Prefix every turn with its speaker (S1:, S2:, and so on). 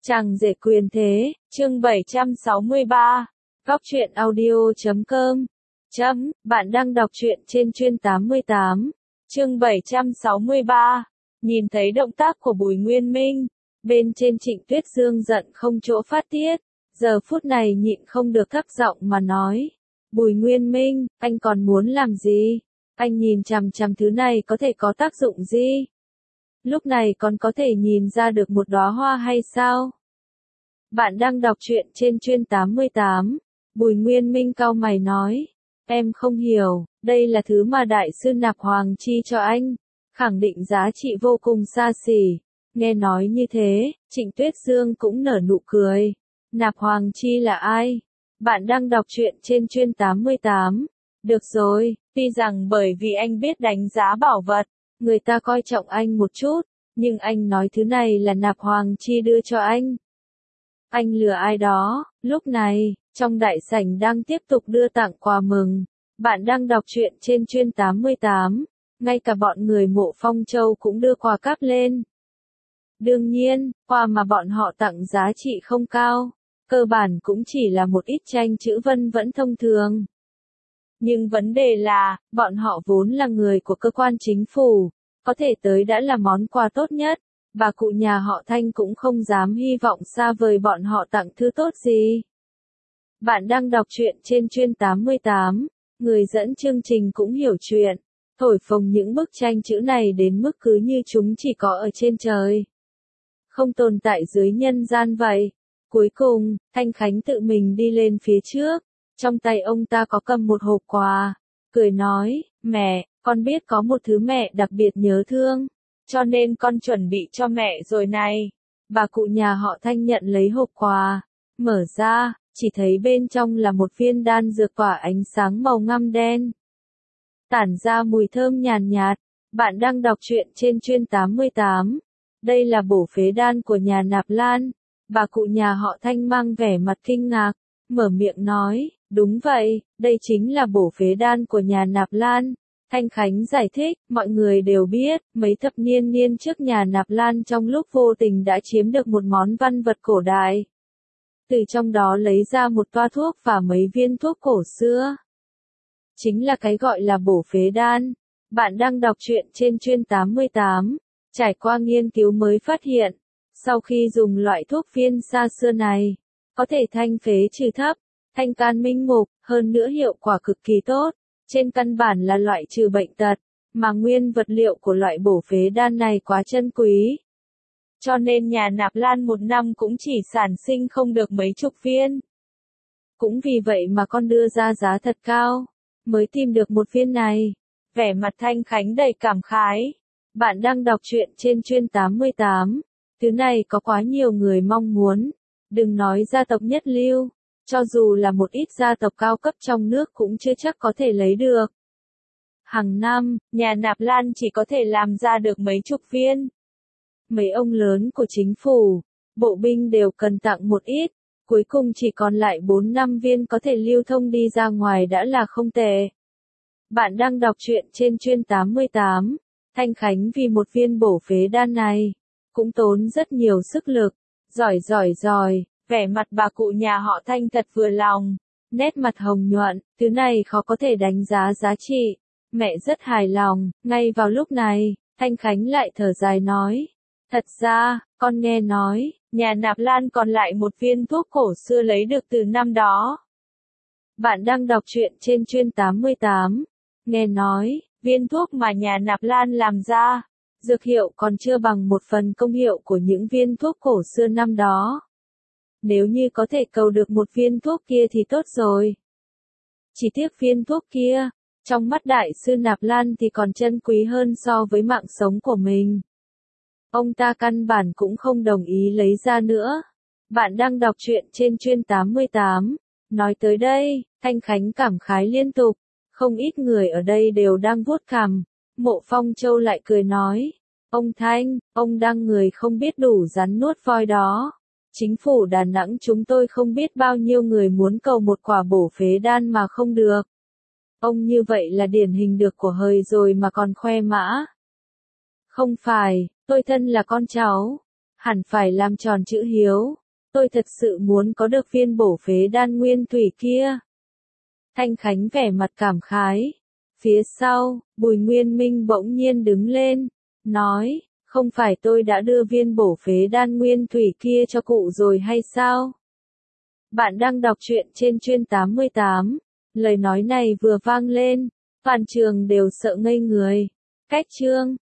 S1: Chàng rể quyền thế, chương 763, Góc truyện audio.com. Bạn đang đọc truyện trên chuyên 88, chương 763. Nhìn thấy động tác của Bùi Nguyên Minh, bên trên Trịnh Tuyết Dương giận không chỗ phát tiết, giờ phút này nhịn không được thấp giọng mà nói. Bùi Nguyên Minh, anh còn muốn làm gì? Anh nhìn chằm chằm thứ này có thể có tác dụng gì? Lúc này còn có thể nhìn ra được một đóa hoa hay sao? Bạn đang đọc truyện trên chuyên 88. Bùi Nguyên Minh cau mày nói. Em không hiểu, đây là thứ mà đại sư Nạp Hoàng chi cho anh. Khẳng định giá trị vô cùng xa xỉ. Nghe nói như thế, Trịnh Tuyết Dương cũng nở nụ cười. Nạp Hoàng chi là ai? Bạn đang đọc truyện trên chuyên 88. Được rồi, tuy rằng bởi vì anh biết đánh giá bảo vật, người ta coi trọng anh một chút, nhưng anh nói thứ này là Nạp Hoàng chi đưa cho anh. Anh lừa ai đó? Lúc này, trong đại sảnh đang tiếp tục đưa tặng quà mừng. Bạn đang đọc truyện trên chuyên 88. Ngay cả bọn người Mộ Phong Châu cũng đưa quà cáp lên. Đương nhiên, quà mà bọn họ tặng giá trị không cao. Cơ bản cũng chỉ là một ít tranh chữ vân vẫn thông thường. Nhưng vấn đề là, bọn họ vốn là người của cơ quan chính phủ. Có thể tới đã là món quà tốt nhất. Bà cụ nhà họ Thanh cũng không dám hy vọng xa vời bọn họ tặng thứ tốt gì. Bạn đang đọc truyện trên chuyên 88, người dẫn chương trình cũng hiểu chuyện, thổi phồng những bức tranh chữ này đến mức cứ như chúng chỉ có ở trên trời. Không tồn tại dưới nhân gian vậy. Cuối cùng, Thanh Khánh tự mình đi lên phía trước, trong tay ông ta có cầm một hộp quà, cười nói, mẹ, con biết có một thứ mẹ đặc biệt nhớ thương. Cho nên con chuẩn bị cho mẹ rồi này. Bà cụ nhà họ Thanh nhận lấy hộp quà. Mở ra, chỉ thấy bên trong là một viên đan dược tỏa ánh sáng màu ngăm đen. Tản ra mùi thơm nhàn nhạt. Bạn đang đọc truyện trên chuyên 88. Đây là bổ phế đan của nhà Nạp Lan. Bà cụ nhà họ Thanh mang vẻ mặt kinh ngạc. Mở miệng nói, đúng vậy, đây chính là bổ phế đan của nhà Nạp Lan. Thanh Khánh giải thích, mọi người đều biết, mấy thập niên trước nhà Nạp Lan trong lúc vô tình đã chiếm được một món văn vật cổ đại. Từ trong đó lấy ra một toa thuốc và mấy viên thuốc cổ xưa. Chính là cái gọi là bổ phế đan. Bạn đang đọc truyện trên chuyên 88. Trải qua nghiên cứu mới phát hiện, sau khi dùng loại thuốc viên xa xưa này, có thể thanh phế trừ thấp, thanh can minh mục, hơn nữa hiệu quả cực kỳ tốt. Trên căn bản là loại trừ bệnh tật, mà nguyên vật liệu của loại bổ phế đan này quá chân quý. Cho nên nhà Nạp Lan một năm cũng chỉ sản sinh không được mấy chục viên. Cũng vì vậy mà con đưa ra giá thật cao, mới tìm được một viên này. Vẻ mặt Thanh Khánh đầy cảm khái. Bạn đang đọc truyện trên chuyên 88. Thứ này có quá nhiều người mong muốn. Đừng nói gia tộc nhất lưu. Cho dù là một ít gia tộc cao cấp trong nước cũng chưa chắc có thể lấy được. Hàng năm, nhà Nạp Lan chỉ có thể làm ra được mấy chục viên. Mấy ông lớn của chính phủ, bộ binh đều cần tặng một ít, cuối cùng chỉ còn lại 4-5 viên có thể lưu thông đi ra ngoài đã là không tệ. Bạn đang đọc truyện trên chuyên 88. Thanh Khánh vì một viên bổ phế đan này, cũng tốn rất nhiều sức lực. Giỏi. Vẻ mặt bà cụ nhà họ Thanh thật vừa lòng, nét mặt hồng nhuận, thứ này khó có thể đánh giá giá trị. Mẹ rất hài lòng. Ngay vào lúc này, Thanh Khánh lại thở dài nói. Thật ra, con nghe nói, nhà Nạp Lan còn lại một viên thuốc cổ xưa lấy được từ năm đó. Bạn đang đọc truyện trên chuyên 88. Nghe nói, viên thuốc mà nhà Nạp Lan làm ra, dược hiệu còn chưa bằng một phần công hiệu của những viên thuốc cổ xưa năm đó. Nếu như có thể cầu được một viên thuốc kia thì tốt rồi. Chỉ tiếc viên thuốc kia, trong mắt đại sư Nạp Lan thì còn chân quý hơn so với mạng sống của mình. Ông ta căn bản cũng không đồng ý lấy ra nữa. Bạn đang đọc truyện trên chuyên 88. Nói tới đây, Thanh Khánh cảm khái liên tục. Không ít người ở đây đều đang vuốt cằm. Mộ Phong Châu lại cười nói. Ông Thanh, ông đang người không biết đủ rắn nuốt voi đó. Chính phủ Đà Nẵng chúng tôi không biết bao nhiêu người muốn cầu một quả bổ phế đan mà không được. Ông như vậy là điển hình được của hời rồi mà còn khoe mã. Không phải, tôi thân là con cháu. hẳn phải làm tròn chữ hiếu. Tôi thật sự muốn có được viên bổ phế đan nguyên thủy kia. Thanh Khánh vẻ mặt cảm khái. Phía sau, Bùi Nguyên Minh bỗng nhiên đứng lên, nói, không phải tôi đã đưa viên bổ phế đan nguyên thủy kia cho cụ rồi hay sao? Bạn đang đọc truyện trên Chuyên 88. Lời nói này vừa vang lên, toàn trường đều sợ ngây người. Cách chương